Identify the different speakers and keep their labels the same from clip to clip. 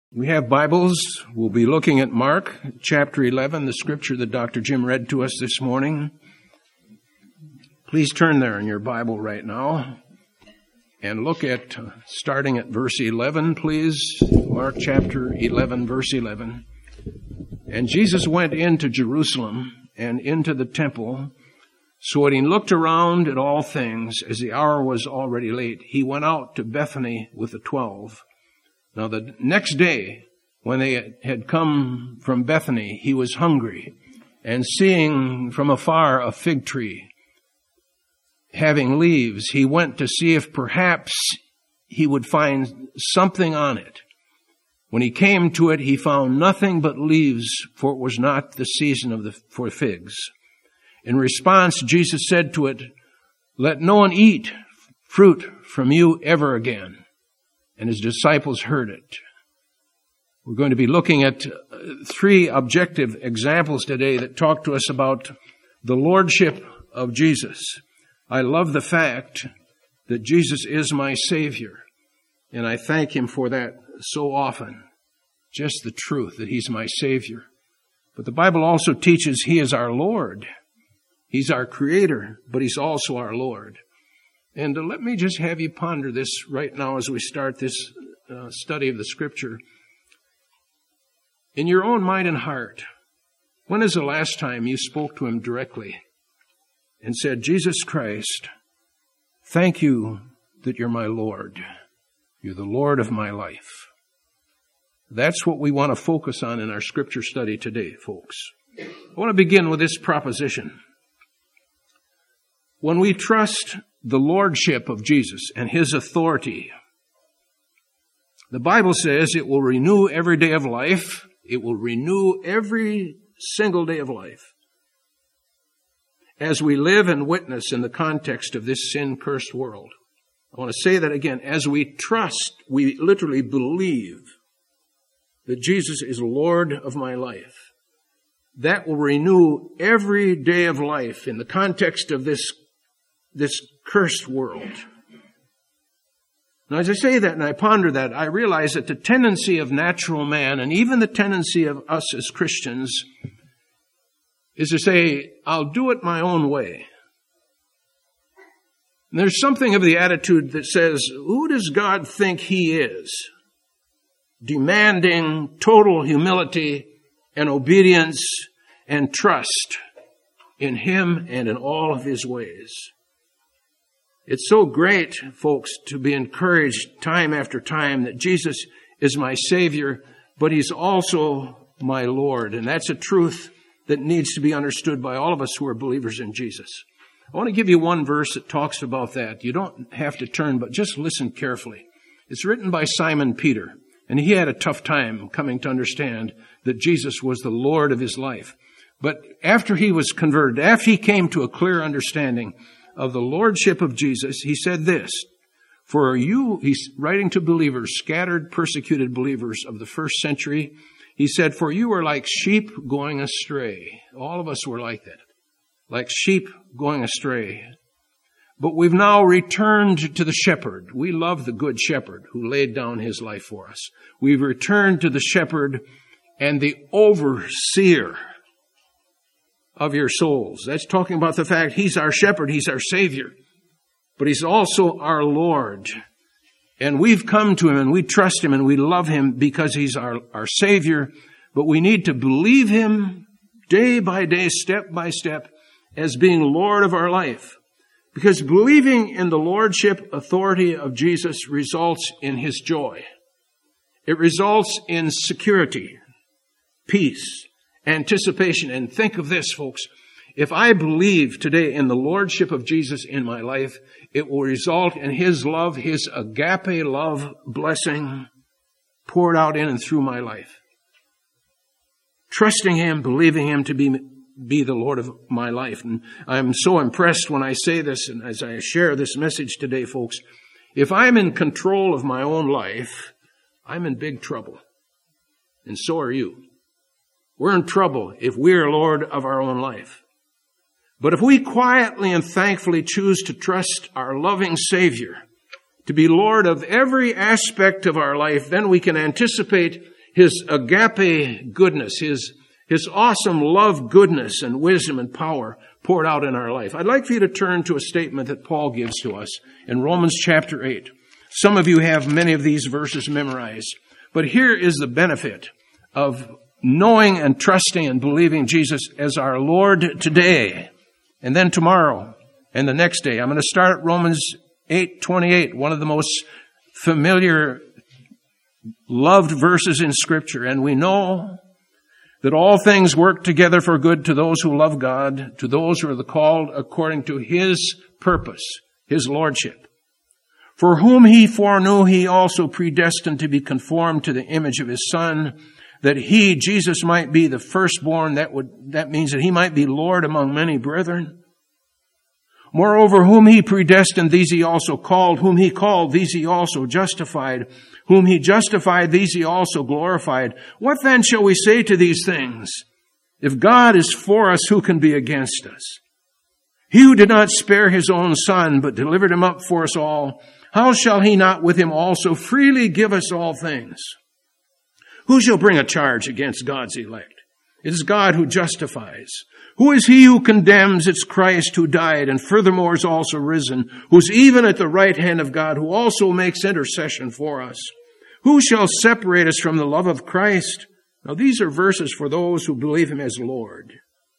Speaker 1: We have Bibles. We'll be looking at Mark chapter 11, the scripture that Dr. Jim read to us this morning. Please turn there in your Bible right now and look at, starting at verse 11, please. Mark chapter 11, verse 11. And Jesus went into Jerusalem and into the temple. So when he looked around at all things, as the hour was already late, he went out to Bethany with the 12. Now the next day, when they had come from Bethany, he was hungry, and seeing from afar a fig tree having leaves, he went to see if perhaps he would find something on it. When he came to it, he found nothing but leaves, for it was not the season for figs. In response, Jesus said to it, "Let no one eat fruit from you ever again." And his disciples heard it. We're going to be looking at three objective examples today that talk to us about the lordship of Jesus. I love the fact that Jesus is my Savior, and I thank him for that so often. Just the truth that he's my Savior. But the Bible also teaches he is our Lord. He's our Creator, but he's also our Lord. And let me just have you ponder this right now as we start this study of the Scripture. In your own mind and heart, when is the last time you spoke to him directly and said, "Jesus Christ, thank you that you're my Lord. You're the Lord of my life." That's what we want to focus on in our Scripture study today, folks. I want to begin with this proposition. When we trust the lordship of Jesus and his authority, the Bible says it will renew every day of life. It will renew every single day of life. As we live and witness in the context of this sin-cursed world. I want to say that again. As we trust, we literally believe that Jesus is Lord of my life. That will renew every day of life in the context of this cursed world. Now, as I say that and I ponder that, I realize that the tendency of natural man, and even the tendency of us as Christians, is to say, "I'll do it my own way." And there's something of the attitude that says, who does God think he is? Demanding total humility and obedience and trust in him and in all of his ways. It's so great, folks, to be encouraged time after time that Jesus is my Savior, but he's also my Lord. And that's a truth that needs to be understood by all of us who are believers in Jesus. I want to give you one verse that talks about that. You don't have to turn, but just listen carefully. It's written by Simon Peter, and he had a tough time coming to understand that Jesus was the Lord of his life. But after he was converted, after he came to a clear understanding of the lordship of Jesus, he said this, "For you," he's writing to believers, scattered, persecuted believers of the first century, he said, "For you are like sheep going astray." All of us were like that, like sheep going astray. "But we've now returned to the shepherd." We love the good shepherd who laid down his life for us. We've returned to the shepherd and the overseer of your souls. That's talking about the fact he's our shepherd, he's our Savior, but he's also our Lord. And we've come to him and we trust him and we love him because he's our Savior, but we need to believe him day by day, step by step, as being Lord of our life. Because believing in the lordship, authority of Jesus results in his joy. It results in security, peace, anticipation. And think of this, folks. If I believe today in the lordship of Jesus in my life, it will result in his love, his agape love blessing poured out in and through my life. Trusting him, believing him to be the Lord of my life. And I'm so impressed when I say this and as I share this message today, folks. If I'm in control of my own life, I'm in big trouble. And so are you. We're in trouble if we're Lord of our own life. But if we quietly and thankfully choose to trust our loving Savior to be Lord of every aspect of our life, then we can anticipate His agape goodness, His awesome love, goodness, and wisdom and power poured out in our life. I'd like for you to turn to a statement that Paul gives to us in Romans chapter 8. Some of you have many of these verses memorized, but here is the benefit of knowing and trusting and believing Jesus as our Lord today, and then tomorrow, and the next day. I'm going to start at Romans 8:28, one of the most familiar, loved verses in Scripture. And we know that all things work together for good to those who love God, to those who are called according to His purpose, His lordship. For whom He foreknew, He also predestined to be conformed to the image of His Son, that He, Jesus, might be the firstborn. That means that He might be Lord among many brethren. Moreover, whom He predestined, these He also called. Whom He called, these He also justified. Whom He justified, these He also glorified. What then shall we say to these things? If God is for us, who can be against us? He who did not spare His own Son, but delivered Him up for us all, how shall He not with Him also freely give us all things? Who shall bring a charge against God's elect? It is God who justifies. Who is he who condemns? It's Christ who died and furthermore is also risen, who's even at the right hand of God, who also makes intercession for us. Who shall separate us from the love of Christ? Now these are verses for those who believe Him as Lord.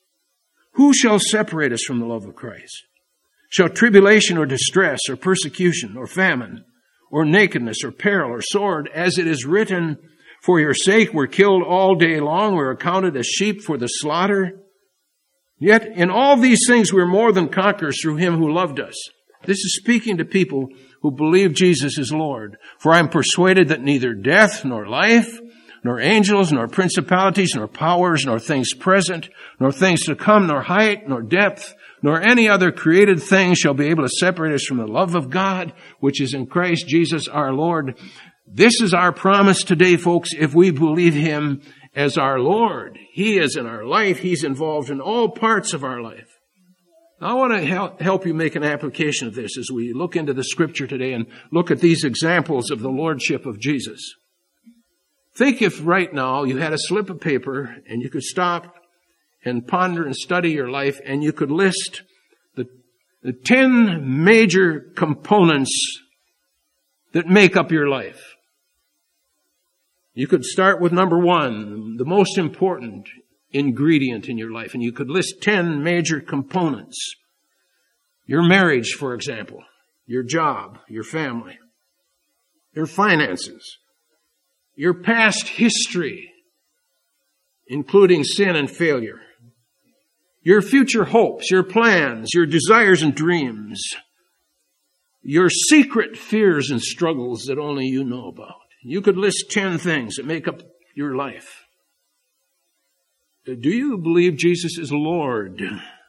Speaker 1: Who shall separate us from the love of Christ? Shall tribulation or distress or persecution or famine or nakedness or peril or sword, as it is written, for your sake we're killed all day long, we're accounted as sheep for the slaughter? Yet in all these things we're more than conquerors through Him who loved us. This is speaking to people who believe Jesus is Lord. For I am persuaded that neither death nor life, nor angels, nor principalities, nor powers, nor things present, nor things to come, nor height, nor depth, nor any other created thing shall be able to separate us from the love of God, which is in Christ Jesus our Lord. This is our promise today, folks, if we believe Him as our Lord. He is in our life. He's involved in all parts of our life. Now, I want to help you make an application of this as we look into the Scripture today and look at these examples of the Lordship of Jesus. Think if right now you had a slip of paper and you could stop and ponder and study your life, and you could list the 10 major components that make up your life. You could start with number 1, the most important ingredient in your life, and you could list 10 major components. Your marriage, for example, your job, your family, your finances, your past history, including sin and failure, your future hopes, your plans, your desires and dreams, your secret fears and struggles that only you know about. You could list 10 things that make up your life. Do you believe Jesus is Lord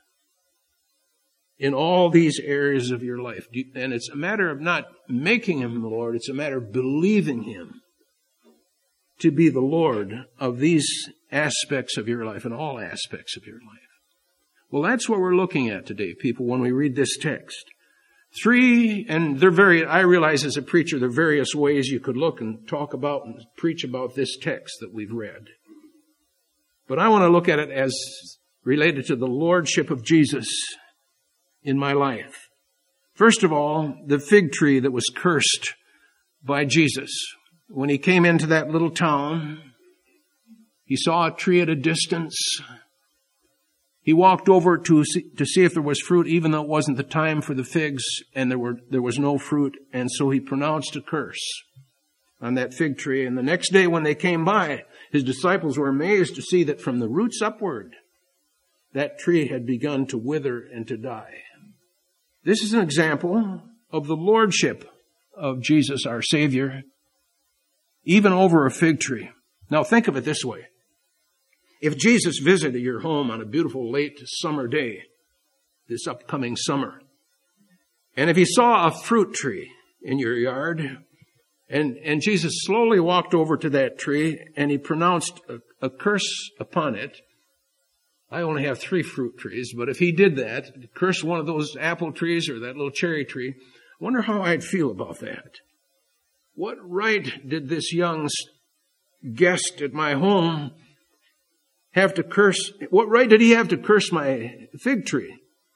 Speaker 1: in all these areas of your life? And it's a matter of not making Him Lord, it's a matter of believing Him to be the Lord of these aspects of your life and all aspects of your life. Well, that's what we're looking at today, people, when we read this text. 3, and I realize as a preacher, there are various ways you could look and talk about and preach about this text that we've read. But I want to look at it as related to the Lordship of Jesus in my life. First of all, the fig tree that was cursed by Jesus. When He came into that little town, He saw a tree at a distance. He walked over to see if there was fruit, even though it wasn't the time for the figs, and there was no fruit, and so He pronounced a curse on that fig tree. And the next day when they came by, His disciples were amazed to see that from the roots upward, that tree had begun to wither and to die. This is an example of the Lordship of Jesus, our Savior, even over a fig tree. Now think of it this way. If Jesus visited your home on a beautiful late summer day, this upcoming summer, and if He saw a fruit tree in your yard, and Jesus slowly walked over to that tree, and He pronounced a curse upon it. I only have 3 fruit trees, but if He did that, curse one of those apple trees or that little cherry tree, I wonder how I'd feel about that. What right did this young guest at my home have to curse? What right did he have to curse my fig tree?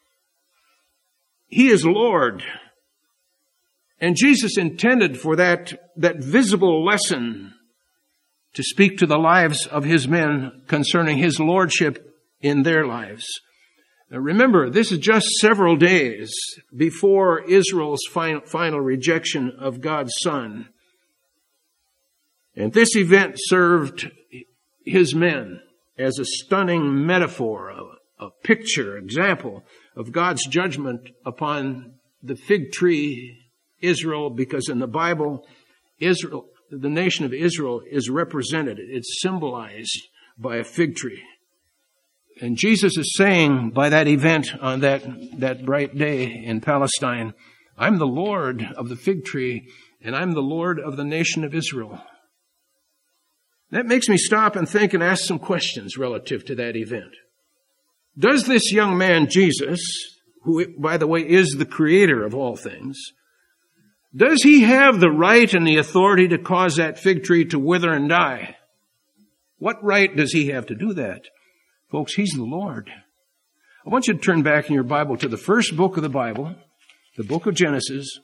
Speaker 1: He is Lord. And Jesus intended for that visible lesson to speak to the lives of his men concerning his lordship in their lives. Now remember, this is just several days before Israel's final rejection of God's Son. And this event served his men as a stunning metaphor, a picture, example of God's judgment upon the fig tree Israel, because in the Bible, Israel, the nation of Israel is represented. It's symbolized by a fig tree. And Jesus is saying by that event on that bright day in Palestine, I'm the Lord of the fig tree, and I'm the Lord of the nation of Israel. That makes me stop and think and ask some questions relative to that event. Does this young man, Jesus, who, by the way, is the creator of all things, does he have the right and the authority to cause that fig tree to wither and die? What right does he have to do that? Folks, he's the Lord. I want you to turn back in your Bible to the first book of the Bible, the book of Genesis,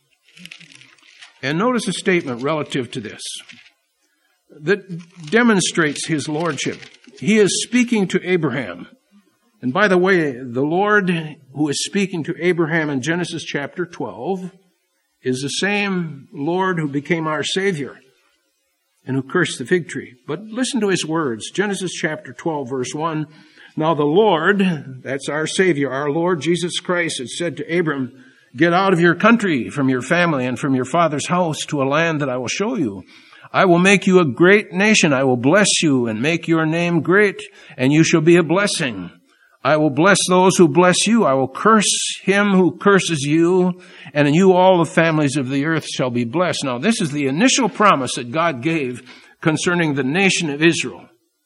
Speaker 1: and notice a statement relative to this that demonstrates his lordship. He is speaking to Abraham. And by the way, the Lord who is speaking to Abraham in Genesis chapter 12 is the same Lord who became our Savior and who cursed the fig tree. But listen to his words. Genesis chapter 12, verse 1. Now the Lord, that's our Savior, our Lord Jesus Christ, had said to Abram, get out of your country, from your family, and from your father's house to a land that I will show you. I will make you a great nation. I will bless you and make your name great, and you shall be a blessing. I will bless those who bless you. I will curse him who curses you, and in you all the families of the earth shall be blessed. Now, this is the initial promise that God gave concerning the nation of Israel.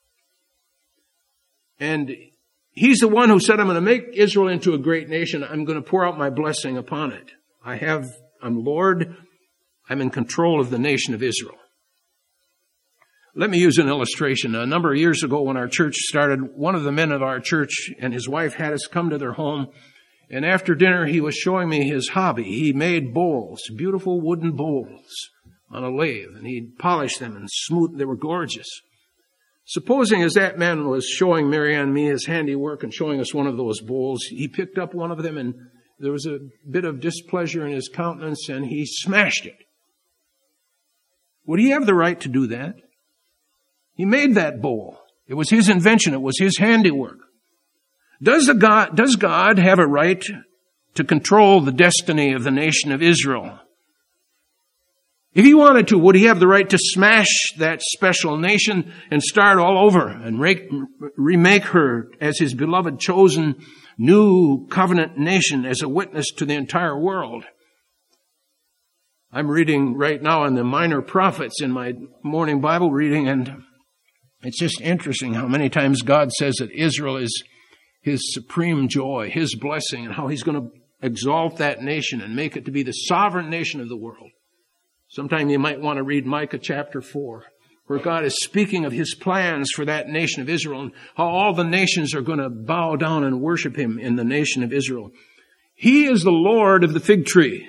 Speaker 1: And he's the one who said, I'm going to make Israel into a great nation. I'm going to pour out my blessing upon it. I'm Lord. I'm in control of the nation of Israel. Let me use an illustration. A number of years ago when our church started, one of the men of our church and his wife had us come to their home. And after dinner, he was showing me his hobby. He made bowls, beautiful wooden bowls on a lathe. And he'd polish them and smooth. They were gorgeous. Supposing as that man was showing Mary Ann and me his handiwork and showing us one of those bowls, he picked up one of them and there was a bit of displeasure in his countenance and he smashed it. Would he have the right to do that? He made that bowl. It was his invention. It was his handiwork. Does God have a right to control the destiny of the nation of Israel? If he wanted to, would he have the right to smash that special nation and start all over and remake her as his beloved chosen new covenant nation as a witness to the entire world? I'm reading right now in the Minor Prophets in my morning Bible reading, and it's just interesting how many times God says that Israel is his supreme joy, his blessing, and how he's going to exalt that nation and make it to be the sovereign nation of the world. Sometime you might want to read Micah chapter 4, where God is speaking of his plans for that nation of Israel and how all the nations are going to bow down and worship him in the nation of Israel. He is the Lord of the fig tree.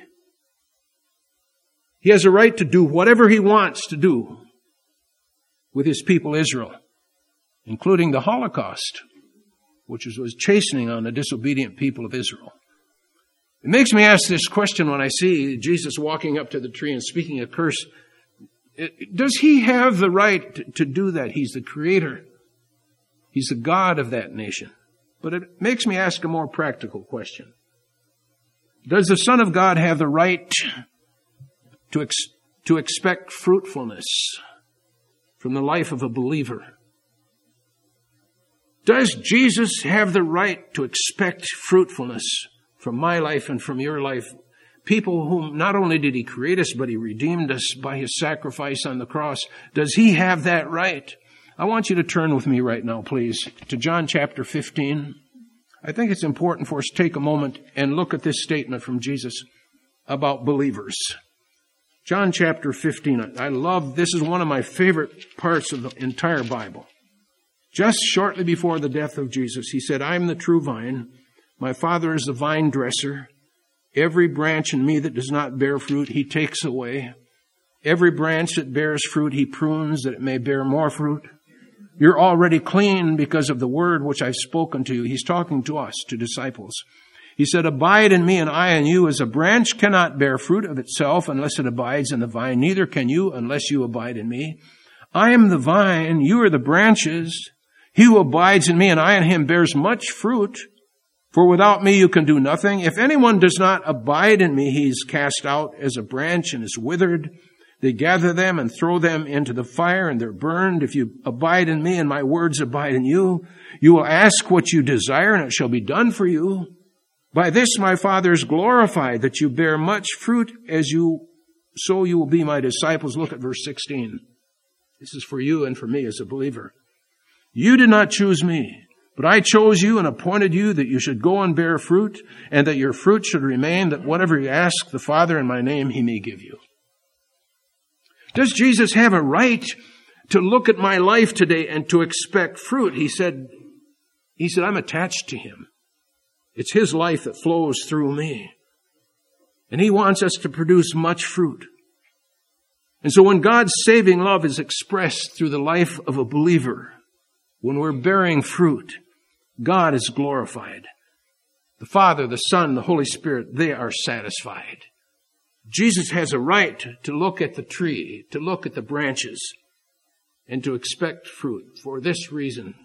Speaker 1: He has a right to do whatever he wants to do with his people Israel, including the Holocaust, which was chastening on the disobedient people of Israel. It makes me ask this question when I see Jesus walking up to the tree and speaking a curse. Does he have the right to do that? He's the creator. He's the God of that nation. But it makes me ask a more practical question. Does the Son of God have the right to expect fruitfulness from the life of a believer? Does Jesus have the right to expect fruitfulness from my life and from your life? People whom not only did he create us, but he redeemed us by his sacrifice on the cross. Does he have that right? I want you to turn with me right now, please, to John chapter 15. I think it's important for us to take a moment and look at this statement from Jesus about believers. John chapter 15. I love, this is one of my favorite parts of the entire Bible. Just shortly before the death of Jesus, he said, I am the true vine. My Father is the vine dresser. Every branch in me that does not bear fruit, he takes away. Every branch that bears fruit, he prunes that it may bear more fruit. You're already clean because of the word which I've spoken to you. He's talking to us, to disciples. He said, abide in me and I in you, as a branch cannot bear fruit of itself unless it abides in the vine. Neither can you unless you abide in me. I am the vine, you are the branches. He who abides in me and I in him bears much fruit. For without me you can do nothing. If anyone does not abide in me, he is cast out as a branch and is withered. They gather them and throw them into the fire, and they're burned. If you abide in me and my words abide in you, you will ask what you desire, and it shall be done for you. By this my Father is glorified, that you bear much fruit, so you will be my disciples. Look at verse 16. This is for you and for me as a believer. You did not choose me, but I chose you and appointed you that you should go and bear fruit, and that your fruit should remain, that whatever you ask the Father in my name, he may give you. Does Jesus have a right to look at my life today and to expect fruit? He said, I'm attached to him. It's his life that flows through me. And he wants us to produce much fruit. And so when God's saving love is expressed through the life of a believer, when we're bearing fruit, God is glorified. The Father, the Son, the Holy Spirit, they are satisfied. Jesus has a right to look at the tree, to look at the branches, and to expect fruit for this reason.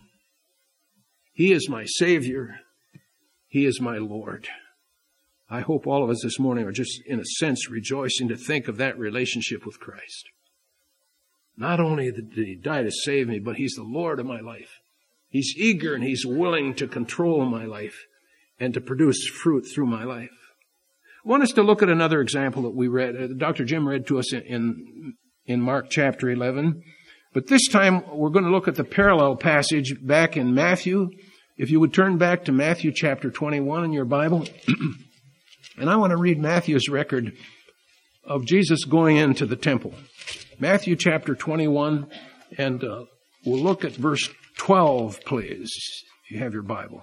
Speaker 1: He is my Savior. He is my Lord. I hope all of us this morning are just, in a sense, rejoicing to think of that relationship with Christ. Not only did he die to save me, but he's the Lord of my life. He's eager and he's willing to control my life and to produce fruit through my life. I want us to look at another example that we read. Dr. Jim read to us in Mark chapter 11. But this time we're going to look at the parallel passage back in Matthew. If you would turn back to Matthew chapter 21 in your Bible. And I want to read Matthew's record of Jesus going into the temple. Matthew chapter 21, and we'll look at verse 12, please, if you have your Bible.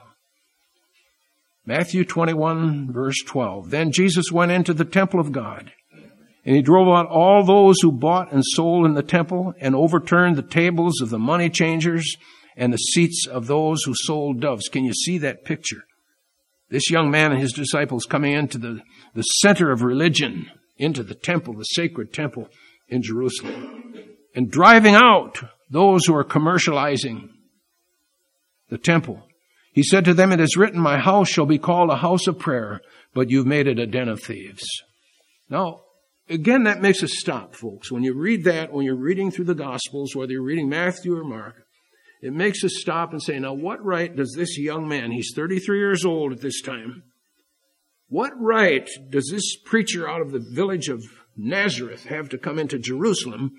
Speaker 1: Matthew 21, verse 12. Then Jesus went into the temple of God, and he drove out all those who bought and sold in the temple, and overturned the tables of the money changers and the seats of those who sold doves. Can you see that picture? This young man and his disciples coming into the center of religion, into the temple, the sacred temple in Jerusalem, and driving out those who are commercializing the temple. He said to them, it is written, my house shall be called a house of prayer, but you've made it a den of thieves. Now, again, that makes us stop, folks. When you read that, when you're reading through the Gospels, whether you're reading Matthew or Mark, it makes us stop and say, now what right does this young man, he's 33 years old at this time, what right does this preacher out of the village of Nazareth have to come into Jerusalem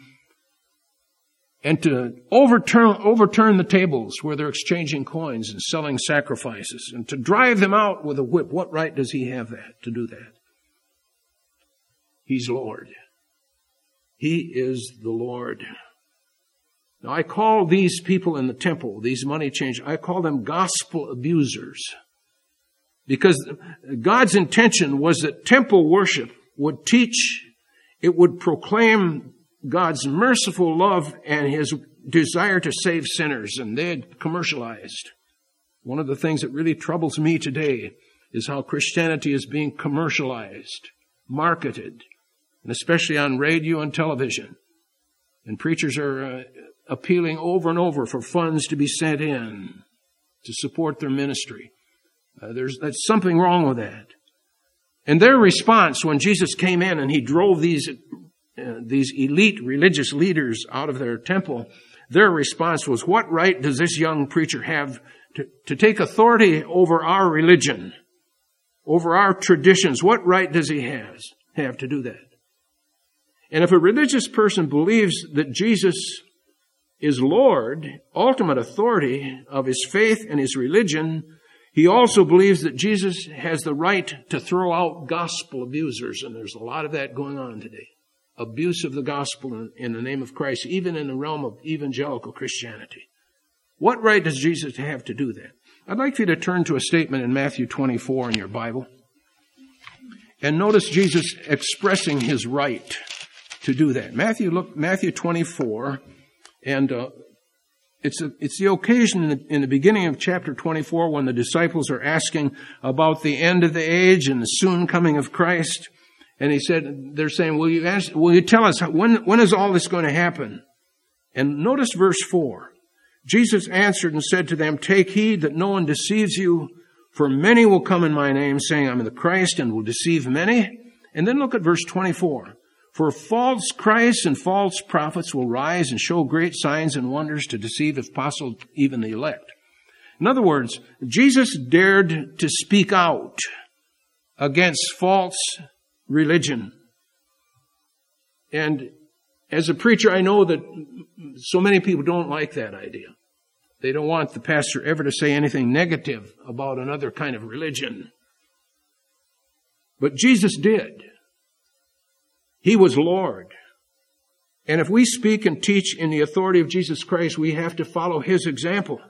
Speaker 1: and to overturn the tables where they're exchanging coins and selling sacrifices, and to drive them out with a whip? What right does he have to do that? He's Lord. He is the Lord. Now, I call these people in the temple, these money changers, I call them gospel abusers. Because God's intention was that temple worship would teach, it would proclaim God's merciful love and his desire to save sinners, and they had commercialized. One of the things that really troubles me today is how Christianity is being commercialized, marketed, and especially on radio and television. And preachers are appealing over and over for funds to be sent in to support their ministry. That's something wrong with that. And their response when Jesus came in and he drove these elite religious leaders out of their temple, their response was, what right does this young preacher have to take authority over our religion, over our traditions? What right does he have to do that? And if a religious person believes that Jesus is Lord, ultimate authority of his faith and his religion, he also believes that Jesus has the right to throw out gospel abusers, and there's a lot of that going on today. abuse of the gospel in the name of Christ, even in the realm of evangelical Christianity. What right does Jesus have to do that? I'd like for you to turn to a statement in Matthew 24 in your Bible. And notice Jesus expressing his right to do that. Matthew 24, and it's the occasion in the beginning of chapter 24 when the disciples are asking about the end of the age and the soon coming of Christ. And they're saying, will you tell us, when is all this going to happen? And notice verse 4. Jesus answered and said to them, take heed that no one deceives you, for many will come in my name, saying, I'm the Christ, and will deceive many. And then look at verse 24. For false Christs and false prophets will rise and show great signs and wonders to deceive, if possible, even the elect. In other words, Jesus dared to speak out against false religion. And as a preacher, I know that so many people don't like that idea. They don't want the pastor ever to say anything negative about another kind of religion. But Jesus did. He was Lord. And if we speak and teach in the authority of Jesus Christ, we have to follow his example.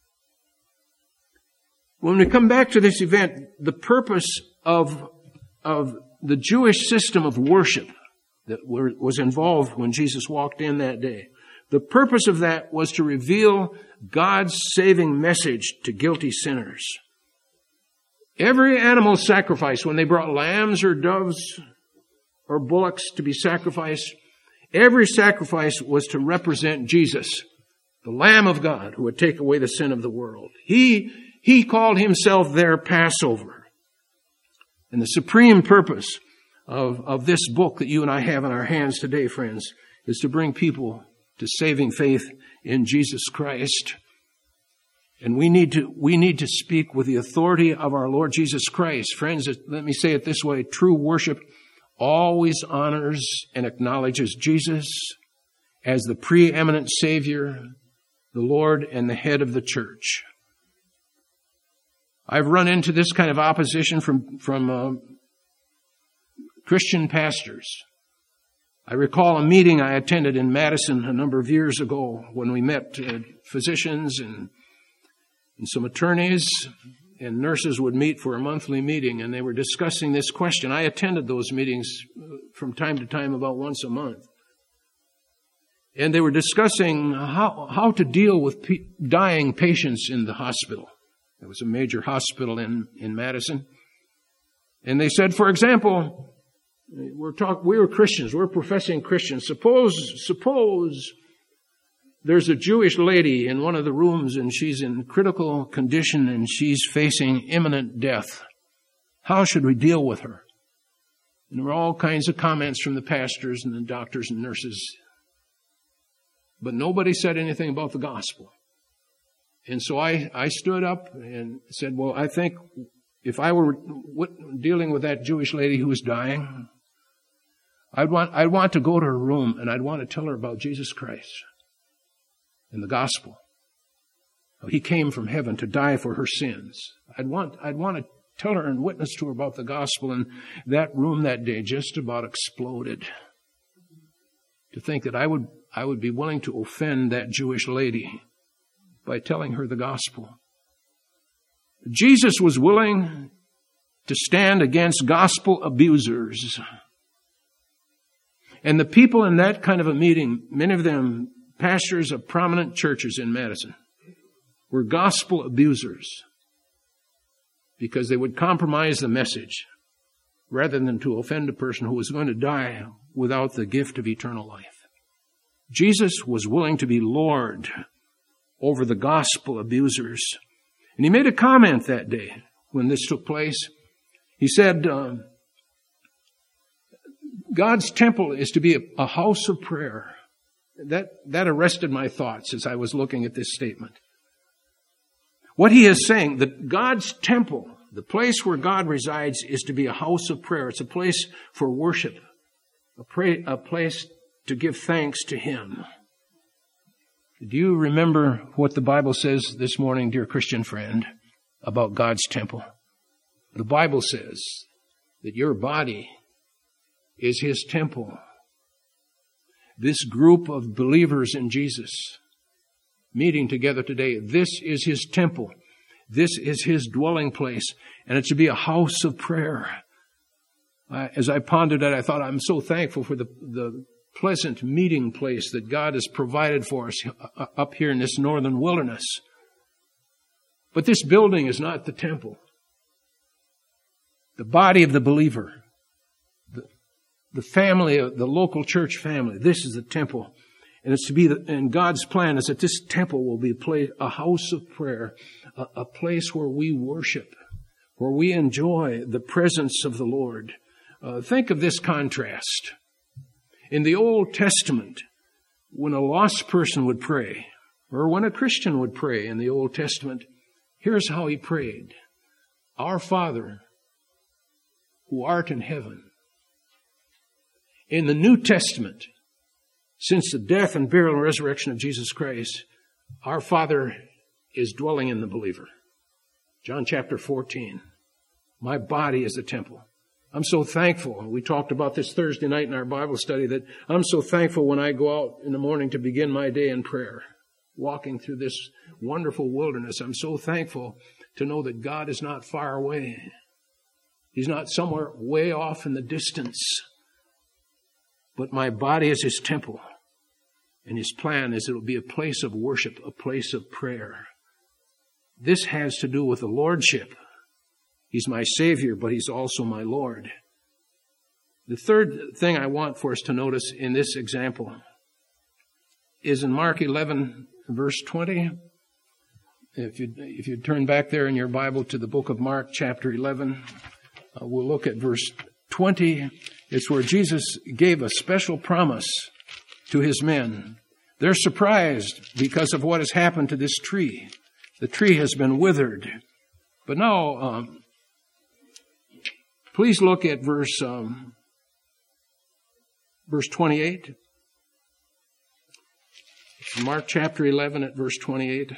Speaker 1: When we come back to this event, the purpose of the Jewish system of worship that was involved when Jesus walked in that day, the purpose of that was to reveal God's saving message to guilty sinners. Every animal sacrifice, when they brought lambs or doves or bullocks to be sacrificed, every sacrifice was to represent Jesus, the Lamb of God who would take away the sin of the world. He called himself their Passover. And the supreme purpose of this book that you and I have in our hands today, friends, is to bring people to saving faith in Jesus Christ. And we need to speak with the authority of our Lord Jesus Christ. Friends, let me say it this way. True worship always honors and acknowledges Jesus as the preeminent Savior, the Lord, and the head of the church. I've run into this kind of opposition from Christian pastors. I recall a meeting I attended in Madison a number of years ago when we met physicians and some attorneys and nurses would meet for a monthly meeting, and they were discussing this question. I attended those meetings from time to time about once a month. And they were discussing how to deal with dying patients in the hospital. It was a major hospital in Madison. And they said, for example, we were Christians, we're professing Christians. Suppose there's a Jewish lady in one of the rooms and she's in critical condition and she's facing imminent death. How should we deal with her? And there were all kinds of comments from the pastors and the doctors and nurses. But nobody said anything about the gospel. And so I stood up and said, well, I think if I were dealing with that Jewish lady who was dying, I'd want to go to her room and I'd want to tell her about Jesus Christ and the gospel. He came from heaven to die for her sins. I'd want to tell her and witness to her about the gospel. And that room that day just about exploded. To think that I would be willing to offend that Jewish lady by telling her the gospel. Jesus was willing to stand against gospel abusers. And the people in that kind of a meeting, many of them pastors of prominent churches in Madison, were gospel abusers because they would compromise the message rather than to offend a person who was going to die without the gift of eternal life. Jesus was willing to be Lord over the gospel abusers. And he made a comment that day when this took place. He said, God's temple is to be a house of prayer. That arrested my thoughts as I was looking at this statement. What he is saying, that God's temple, the place where God resides, is to be a house of prayer. It's a place for worship, a place to give thanks to him. Do you remember what the Bible says this morning, dear Christian friend, about God's temple? The Bible says that your body is his temple this group of believers in Jesus meeting together today, this is His temple. This is His dwelling place, and it should be a house of prayer. As I pondered it, I thought, I'm so thankful for the pleasant meeting place that God has provided for us up here in this northern wilderness. But this building is not the temple. The body of the believer, the family, the local church family, this is the temple. And it's to be, and God's plan is that this temple will be a house of prayer, a place where we worship, where we enjoy the presence of the Lord. Think of this contrast. In the Old Testament, when a lost person would pray, or when a Christian would pray in the Old Testament, here's how he prayed. Our Father, who art in heaven. In the New Testament, since the death and burial and resurrection of Jesus Christ, our Father is dwelling in the believer. John chapter 14. My body is the temple. I'm so thankful. We talked about this Thursday night in our Bible study, that I'm so thankful when I go out in the morning to begin my day in prayer, walking through this wonderful wilderness. I'm so thankful to know that God is not far away. He's not somewhere way off in the distance. But my body is His temple. And His plan is it will be a place of worship, a place of prayer. This has to do with the Lordship. He's my Savior, but He's also my Lord. The third thing I want for us to notice in this example is in Mark 11, verse 20. If you turn back there in your Bible to the book of Mark, chapter 11, we'll look at verse 20. It's where Jesus gave a special promise to His men. They're surprised because of what has happened to this tree. The tree has been withered. But now, please look at verse 28. Mark chapter 11 at verse 28.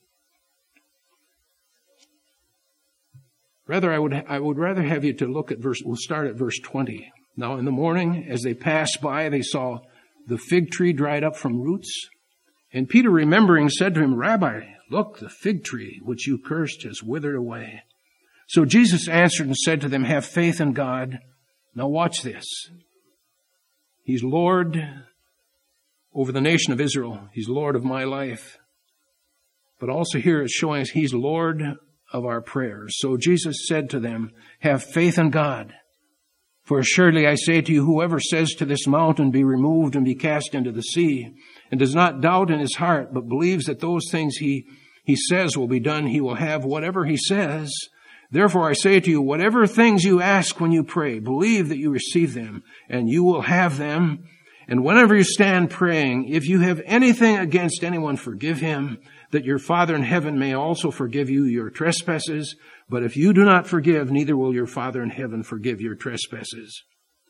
Speaker 1: I would rather have you to look at we'll start at verse 20. Now in the morning, as they passed by, they saw the fig tree dried up from roots. And Peter, remembering, said to him, Rabbi, look, the fig tree which you cursed has withered away. So Jesus answered and said to them, have faith in God. Now watch this. He's Lord over the nation of Israel. He's Lord of my life. But also here it's showing us He's Lord of our prayers. So Jesus said to them, have faith in God. For assuredly I say to you, whoever says to this mountain, be removed and be cast into the sea, and does not doubt in his heart, but believes that those things he says will be done, he will have whatever he says. Therefore I say to you, whatever things you ask when you pray, believe that you receive them, and you will have them. And whenever you stand praying, if you have anything against anyone, forgive him, that your Father in heaven may also forgive you your trespasses. But if you do not forgive, neither will your Father in heaven forgive your trespasses.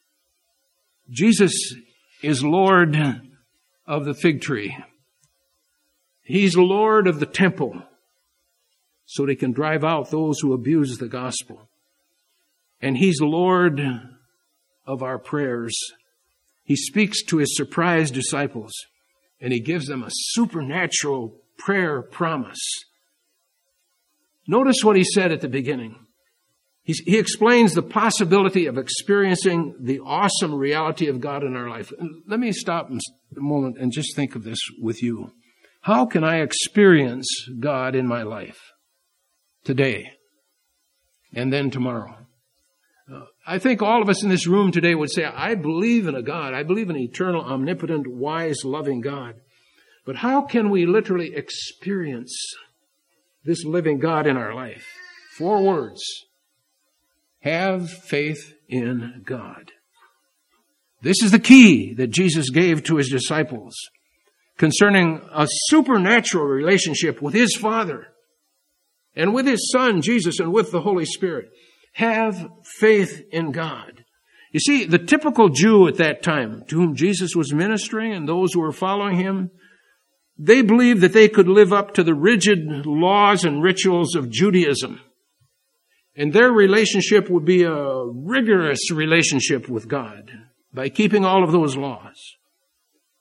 Speaker 1: Jesus is Lord of the fig tree. He's Lord of the temple, so that He can drive out those who abuse the gospel. And He's Lord of our prayers. He speaks to His surprised disciples, and He gives them a supernatural prayer promise. Notice what He said at the beginning. He explains the possibility of experiencing the awesome reality of God in our life. Let me stop a moment and just think of this with you. How can I experience God in my life today and then tomorrow? I think all of us in this room today would say, I believe in a God. I believe in an eternal, omnipotent, wise, loving God. But how can we literally experience this living God in our life? 4 words. Have faith in God. This is the key that Jesus gave to His disciples concerning a supernatural relationship with His Father and with His Son, Jesus, and with the Holy Spirit. Have faith in God. You see, the typical Jew at that time, to whom Jesus was ministering and those who were following Him, they believed that they could live up to the rigid laws and rituals of Judaism. And their relationship would be a rigorous relationship with God by keeping all of those laws.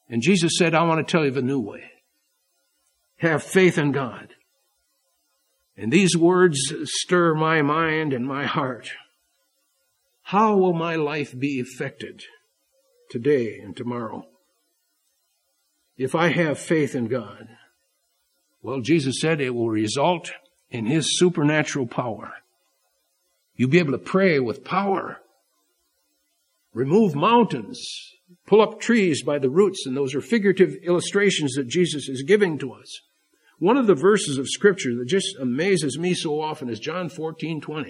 Speaker 1: And Jesus said, I want to tell you the new way. Have faith in God. And these words stir my mind and my heart. How will my life be affected today and tomorrow if I have faith in God? Well, Jesus said it will result in His supernatural power. You'll be able to pray with power. Remove mountains. Pull up trees by the roots. And those are figurative illustrations that Jesus is giving to us. One of the verses of Scripture that just amazes me so often is John 14:20.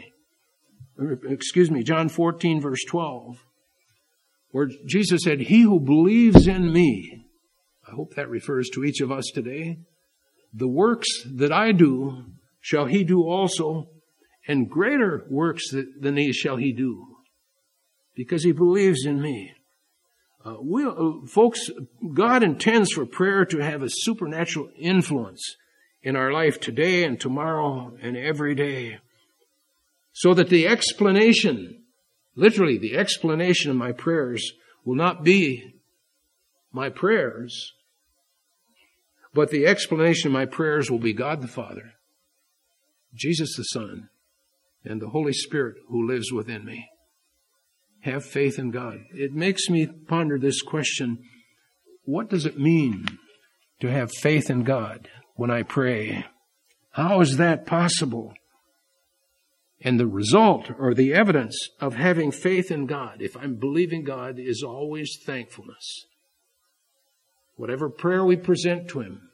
Speaker 1: John 14 verse 12. Where Jesus said, He who believes in me, I hope that refers to each of us today, the works that I do shall he do also, and greater works than these shall he do, because he believes in me. Folks, God intends for prayer to have a supernatural influence in our life today and tomorrow and every day, so that the explanation, literally the explanation of my prayers, will not be my prayers, but the explanation of my prayers will be God the Father, Jesus the Son, and the Holy Spirit who lives within me. Have faith in God. It makes me ponder this question: what does it mean to have faith in God when I pray? How is that possible? And the result or the evidence of having faith in God, if I'm believing God, is always thankfulness. Whatever prayer we present to Him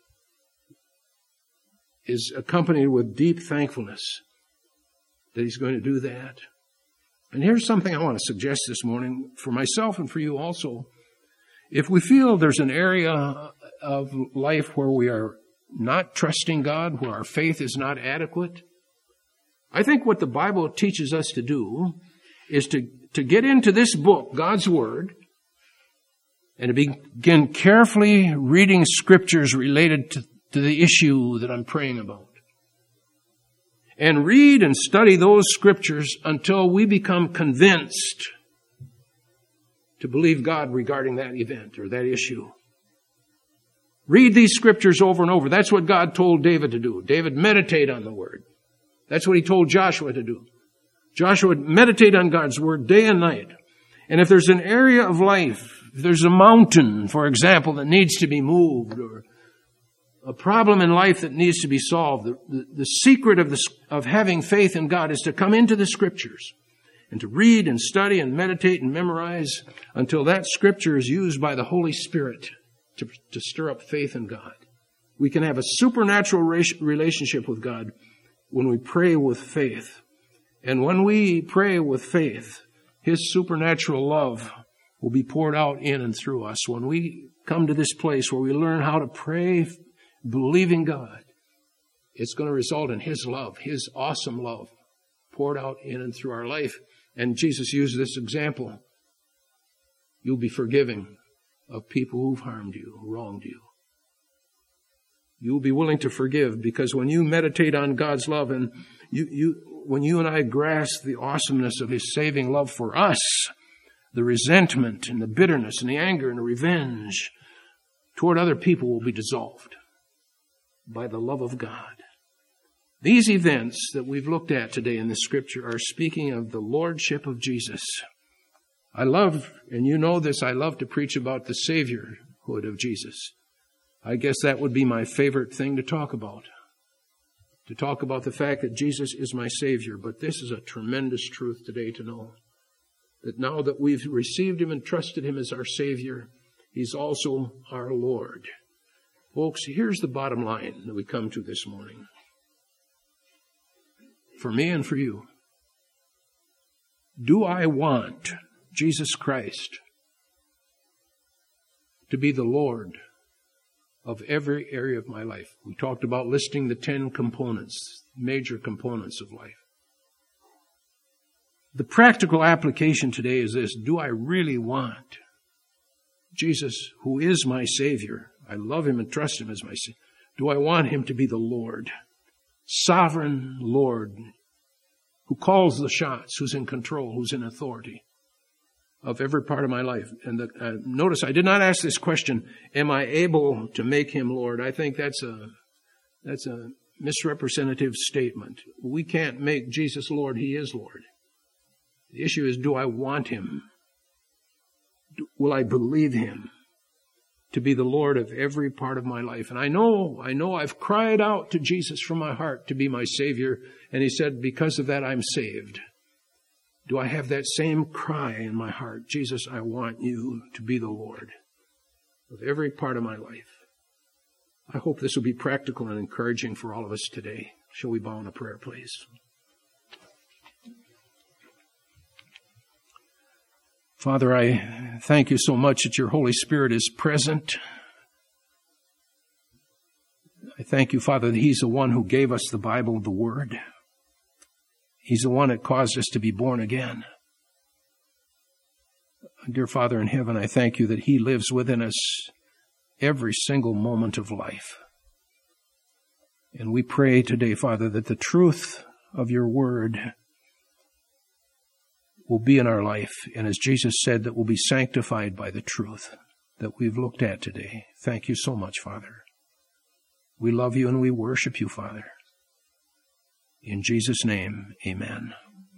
Speaker 1: is accompanied with deep thankfulness that He's going to do that. And here's something I want to suggest this morning for myself and for you also. If we feel there's an area of life where we are not trusting God, where our faith is not adequate, I think what the Bible teaches us to do is to get into this book, God's Word, and to begin carefully reading scriptures related to the issue that I'm praying about. And read and study those scriptures until we become convinced to believe God regarding that event or that issue. Read these scriptures over and over. That's what God told David to do. David, meditate on the Word. That's what he told Joshua to do. Joshua, meditate on God's Word day and night. And if there's an area of life, if there's a mountain, for example, that needs to be moved, or a problem in life that needs to be solved, the secret of having faith in God is to come into the Scriptures and to read and study and meditate and memorize until that Scripture is used by the Holy Spirit to stir up faith in God. We can have a supernatural relationship with God when we pray with faith. And when we pray with faith, His supernatural love will be poured out in and through us. When we come to this place where we learn how to pray believing God, it's going to result in His love, His awesome love, poured out in and through our life. And Jesus used this example. You'll be forgiving of people who've harmed you, wronged you. You'll be willing to forgive, because when you meditate on God's love and when you and I grasp the awesomeness of His saving love for us, the resentment and the bitterness and the anger and the revenge toward other people will be dissolved by the love of God. These events that we've looked at today in the Scripture are speaking of the Lordship of Jesus. I love, and you know this, I love to preach about the Saviorhood of Jesus. I guess that would be my favorite thing to talk about the fact that Jesus is my Savior. But this is a tremendous truth today to know, that now that we've received Him and trusted Him as our Savior, He's also our Lord. Folks, here's the bottom line that we come to this morning. For me and for you, do I want Jesus Christ to be the Lord of every area of my life? We talked about listing the 10 components, major components of life. The practical application today is this: do I really want Jesus, who is my Savior? I love Him and trust Him as my Savior. Do I want Him to be the Lord, sovereign Lord, who calls the shots, who's in control, who's in authority of every part of my life. And notice I did not ask this question, am I able to make him Lord? I think that's a misrepresentative statement. We can't make Jesus Lord. He is Lord. The issue is, do I want him? Will I believe him to be the Lord of every part of my life? And I know I've cried out to Jesus from my heart to be my Savior. And he said, because of that, I'm saved. Do I have that same cry in my heart? Jesus, I want you to be the Lord of every part of my life. I hope this will be practical and encouraging for all of us today. Shall we bow in a prayer, please? Father, I thank you so much that your Holy Spirit is present. I thank you, Father, that he's the one who gave us the Bible, the Word. He's the one that caused us to be born again. Dear Father in heaven, I thank you that he lives within us every single moment of life. And we pray today, Father, that the truth of your Word will be in our life. And as Jesus said, that we'll be sanctified by the truth that we've looked at today. Thank you so much, Father. We love you and we worship you, Father. In Jesus' name, amen.